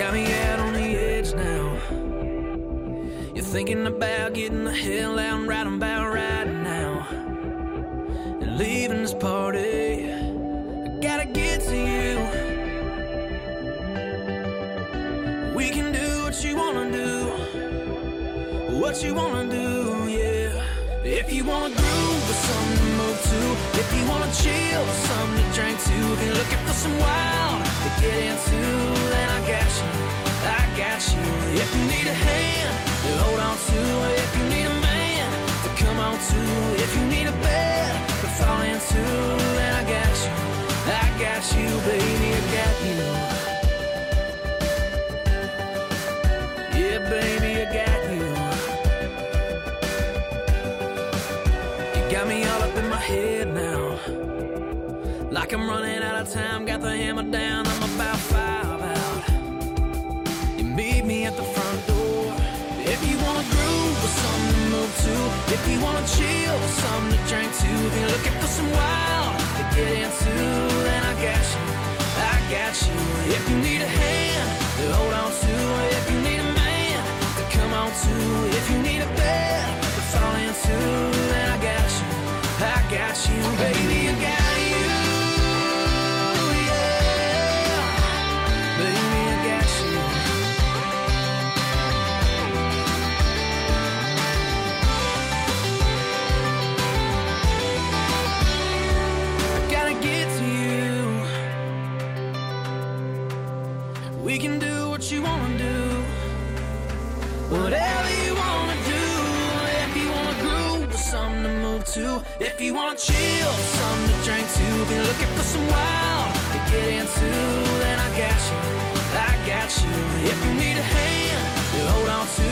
got me out on the edge now. You're thinking about getting the hell out and right about right now. And leaving this party, I gotta get to you. We can do what you wanna do, what you wanna do, yeah. If you wanna groove with something to move to, if you wanna chill with something to drink to, if you're looking for some wild to get into, then I got you, I got you. If you need a hand to hold on to, if you need a man to come on to, if you need a bed to fall into, then I got you, baby, I got you. Yeah, baby, I got you. Got me all up in my head now, like I'm running out of time. Got the hammer down, I'm about 5 out. You meet me at the front door. If you wanna groove with something to move to, if you wanna chill with something to drink to, if you're looking for some wild to get into, then I got you, I got you. If you need a hand to hold on to, if you need a man to come on to, if you need a bed to fall into, then I got you, I got you, baby, I got you, yeah, baby, I got you. I gotta get to you. We can do what you wanna do, whatever you wanna do. If you wanna groove with something to move to, if you wanna chill, something to drink to, if you're looking for some wild to get into, then I got you, I got you. If you need a hand to hold on to,